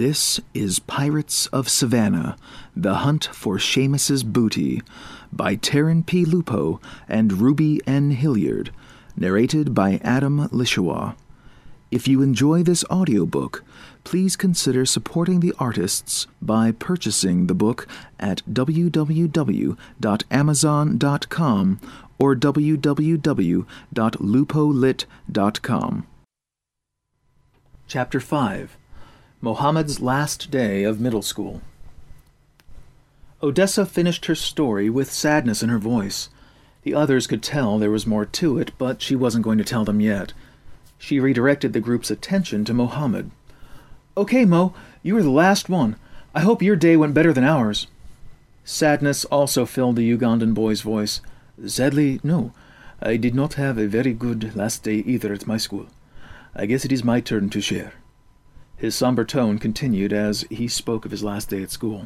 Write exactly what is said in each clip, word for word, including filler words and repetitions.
This is Pirates of Savannah, The Hunt for Seamus's Booty, by Taryn P. Lupo and Ruby N. Hilliard, narrated by Adam Lishawa. If you enjoy this audiobook, please consider supporting the artists by purchasing the book at w w w dot amazon dot com or w w w dot lupolit dot com. Chapter five. Mohammed's Last Day of Middle School. Odessa finished her story with sadness in her voice. The others could tell there was more to it, but she wasn't going to tell them yet. She redirected the group's attention to Mohammed. "Okay, Mo, you were the last one. I hope your day went better than ours." Sadness also filled the Ugandan boy's voice. "Sadly, no. I did not have a very good last day either at my school. I guess it is my turn to share." His somber tone continued as he spoke of his last day at school.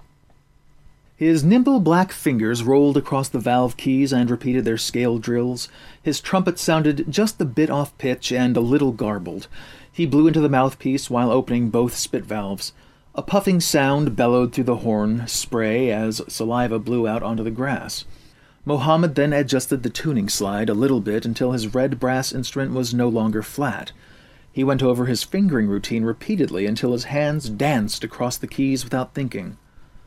His nimble black fingers rolled across the valve keys and repeated their scale drills. His trumpet sounded just a bit off pitch and a little garbled. He blew into the mouthpiece while opening both spit valves. A puffing sound bellowed through the horn spray as saliva blew out onto the grass. Mohammed then adjusted the tuning slide a little bit until his red brass instrument was no longer flat. He went over his fingering routine repeatedly until his hands danced across the keys without thinking.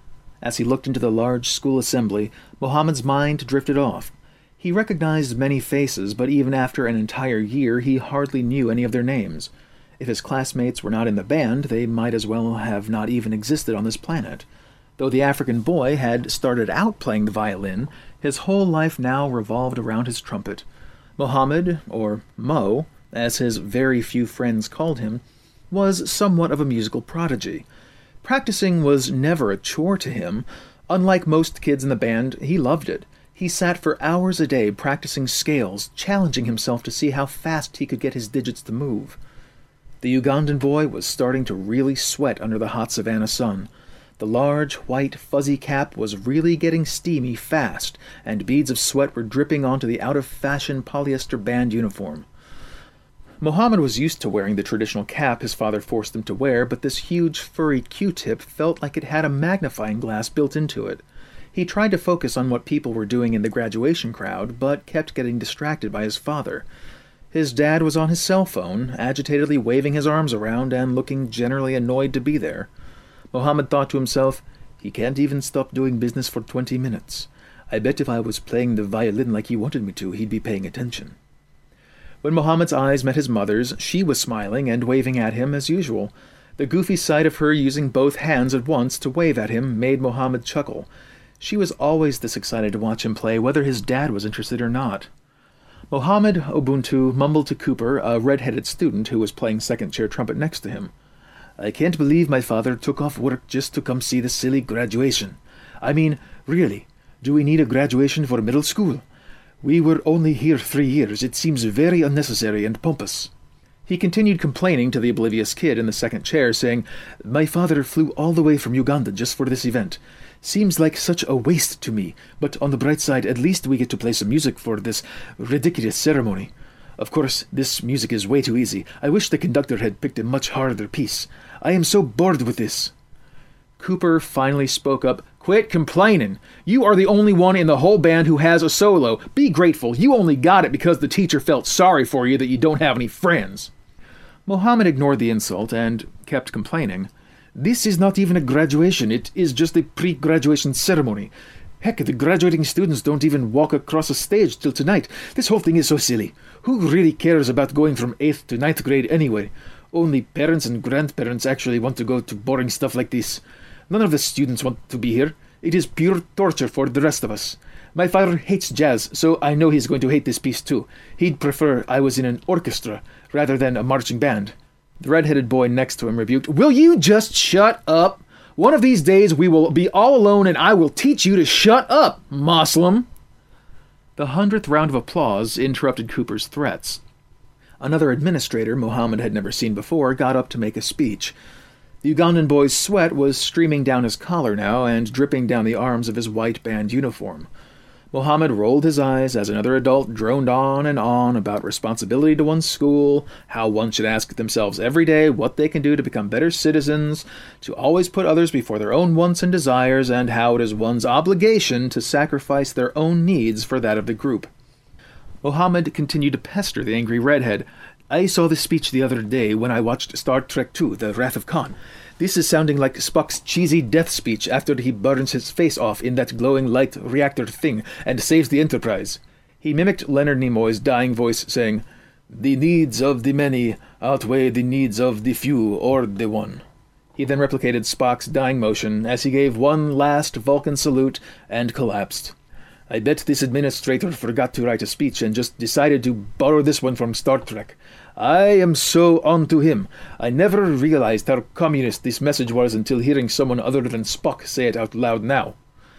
As he looked into the large school assembly, Mohammed's mind drifted off. He recognized many faces, but even after an entire year he hardly knew any of their names. If his classmates were not in the band, they might as well have not even existed on this planet. Though the African boy had started out playing the violin, his whole life now revolved around his trumpet. Mohammed, or Mo, as his very few friends called him, was somewhat of a musical prodigy. Practicing was never a chore to him. Unlike most kids in the band, he loved it. He sat for hours a day practicing scales, challenging himself to see how fast he could get his digits to move. The Ugandan boy was starting to really sweat under the hot Savannah sun. The large, white, fuzzy cap was really getting steamy fast, and beads of sweat were dripping onto the out-of-fashion polyester band uniform. Mohammed was used to wearing the traditional cap his father forced him to wear, but this huge, furry Q-tip felt like it had a magnifying glass built into it. He tried to focus on what people were doing in the graduation crowd, but kept getting distracted by his father. His dad was on his cell phone, agitatedly waving his arms around and looking generally annoyed to be there. Mohammed thought to himself, "He can't even stop doing business for twenty minutes. I bet if I was playing the violin like he wanted me to, he'd be paying attention." When Mohammed's eyes met his mother's, she was smiling and waving at him as usual. The goofy sight of her using both hands at once to wave at him made Mohammed chuckle. She was always this excited to watch him play, whether his dad was interested or not. Mohammed Ubuntu mumbled to Cooper, a red-headed student who was playing second-chair trumpet next to him. "I can't believe my father took off work just to come see the silly graduation. I mean, really, do we need a graduation for middle school? We were only here three years. It seems very unnecessary and pompous." He continued complaining to the oblivious kid in the second chair, saying, "My father flew all the way from Uganda just for this event. Seems like such a waste to me, but on the bright side, at least we get to play some music for this ridiculous ceremony. Of course, this music is way too easy. I wish the conductor had picked a much harder piece. I am so bored with this." Cooper finally spoke up. "Quit complaining. You are the only one in the whole band who has a solo. Be grateful. You only got it because the teacher felt sorry for you that you don't have any friends." Mohammed ignored the insult and kept complaining. "This is not even a graduation. It is just a pre-graduation ceremony. Heck, the graduating students don't even walk across a stage till tonight. This whole thing is so silly. Who really cares about going from eighth to ninth grade anyway? Only parents and grandparents actually want to go to boring stuff like this. None of the students want to be here. It is pure torture for the rest of us. My father hates jazz, so I know he's going to hate this piece too. He'd prefer I was in an orchestra rather than a marching band." The red-headed boy next to him rebuked, "Will you just shut up? One of these days we will be all alone and I will teach you to shut up, Moslem." The hundredth round of applause interrupted Cooper's threats. Another administrator Mohammed had never seen before got up to make a speech. The Ugandan boy's sweat was streaming down his collar now and dripping down the arms of his white band uniform. Mohammed rolled his eyes as another adult droned on and on about responsibility to one's school, how one should ask themselves every day what they can do to become better citizens, to always put others before their own wants and desires, and how it is one's obligation to sacrifice their own needs for that of the group. Mohammed continued to pester the angry redhead. I saw this speech the other day when I watched Star Trek two, The Wrath of Khan. This is sounding like Spock's cheesy death speech after he burns his face off in that glowing light reactor thing and saves the Enterprise. He mimicked Leonard Nimoy's dying voice, saying, "The needs of the many outweigh the needs of the few or the one." He then replicated Spock's dying motion as he gave one last Vulcan salute and collapsed. I bet this administrator forgot to write a speech and just decided to borrow this one from Star Trek. I am so on to him. I never realized how communist this message was until hearing someone other than Spock say it out loud now.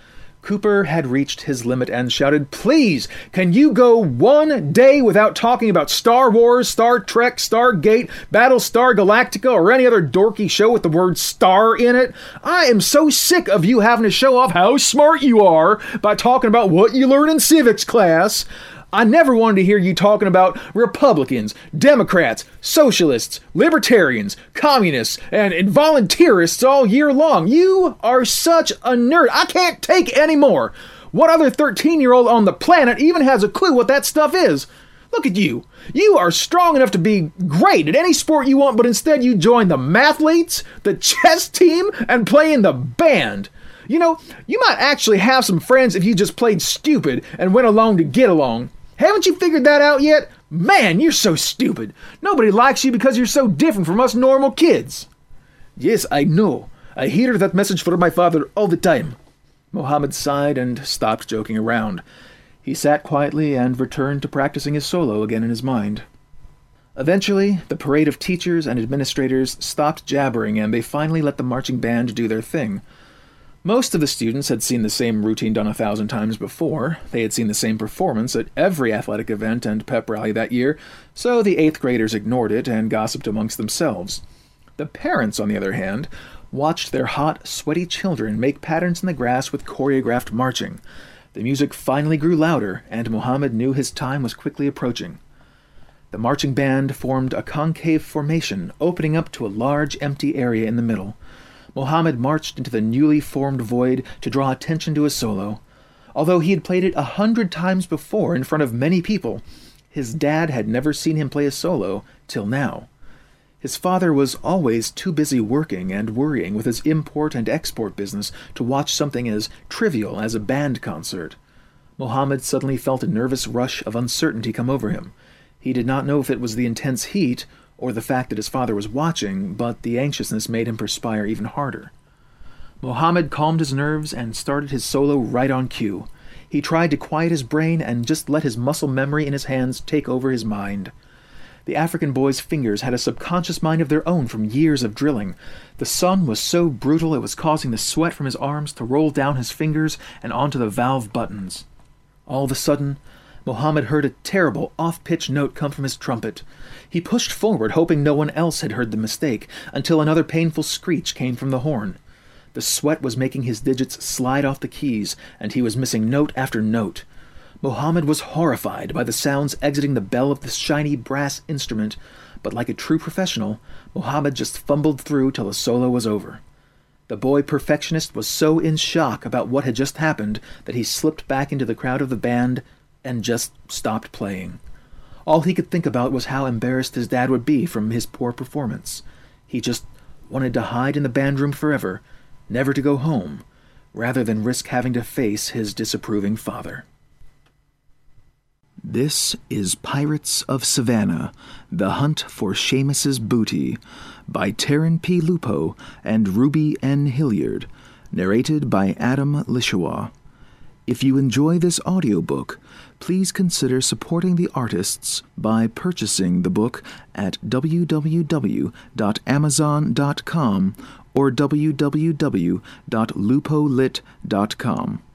Cooper had reached his limit and shouted, "Please, can you go one day without talking about Star Wars, Star Trek, Stargate, Battlestar Galactica, or any other dorky show with the word star in it? I am so sick of you having to show off how smart you are by talking about what you learn in civics class. I never wanted to hear you talking about Republicans, Democrats, Socialists, Libertarians, Communists, and, and Volunteerists all year long. You are such a nerd. I can't take any more. What other thirteen-year-old on the planet even has a clue what that stuff is? Look at you. You are strong enough to be great at any sport you want, but instead you join the mathletes, the chess team, and play in the band. You know, you might actually have some friends if you just played stupid and went along to get along. Haven't you figured that out yet? Man, you're so stupid. Nobody likes you because you're so different from us normal kids." "Yes, I know. I hear that message from my father all the time." Mohammed sighed and stopped joking around. He sat quietly and returned to practicing his solo again in his mind. Eventually, the parade of teachers and administrators stopped jabbering and they finally let the marching band do their thing. Most of the students had seen the same routine done a thousand times before. They had seen the same performance at every athletic event and pep rally that year, so the eighth graders ignored it and gossiped amongst themselves. The parents, on the other hand, watched their hot, sweaty children make patterns in the grass with choreographed marching. The music finally grew louder, and Mohammed knew his time was quickly approaching. The marching band formed a concave formation, opening up to a large, empty area in the middle. Mohammed marched into the newly formed void to draw attention to his solo. Although he had played it a hundred times before in front of many people, his dad had never seen him play a solo till now. His father was always too busy working and worrying with his import and export business to watch something as trivial as a band concert. Mohammed suddenly felt a nervous rush of uncertainty come over him. He did not know if it was the intense heat or the fact that his father was watching, but the anxiousness made him perspire even harder. Mohammed calmed his nerves and started his solo right on cue. He tried to quiet his brain and just let his muscle memory in his hands take over his mind. The African boy's fingers had a subconscious mind of their own from years of drilling. The sun was so brutal it was causing the sweat from his arms to roll down his fingers and onto the valve buttons. All of a sudden, Mohammed heard a terrible, off-pitch note come from his trumpet. He pushed forward, hoping no one else had heard the mistake, until another painful screech came from the horn. The sweat was making his digits slide off the keys, and he was missing note after note. Mohammed was horrified by the sounds exiting the bell of the shiny brass instrument, but like a true professional, Mohammed just fumbled through till the solo was over. The boy perfectionist was so in shock about what had just happened that he slipped back into the crowd of the band and just stopped playing. All he could think about was how embarrassed his dad would be from his poor performance. He just wanted to hide in the band room forever, never to go home, rather than risk having to face his disapproving father. This is Pirates of Savannah, The Hunt for Seamus's Booty, by Taryn P. Lupo and Ruby N. Hilliard, narrated by Adam Lishawa. If you enjoy this audiobook, please consider supporting the artists by purchasing the book at w w w dot amazon dot com or w w w dot lupolit dot com.